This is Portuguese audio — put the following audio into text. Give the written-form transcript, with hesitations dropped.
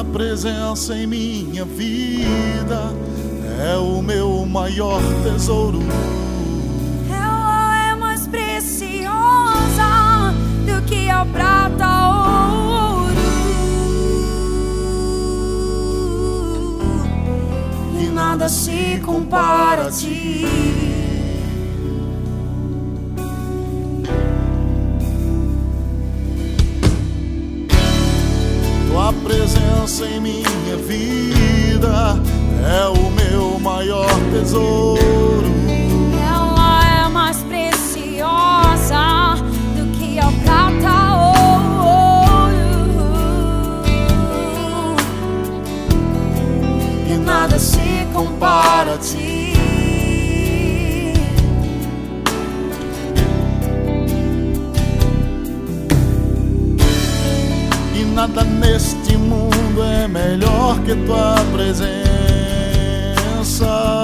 Tua presença em minha vida é o meu maior tesouro. Ela é mais preciosa do que a prata ou ouro, e nada se compara a ti. Tua presença em minha vida é o meu maior tesouro. Ela é mais preciosa do que a prata ou ouro, E nada se compara a ti. E nada neste mundo é melhor que tua presença.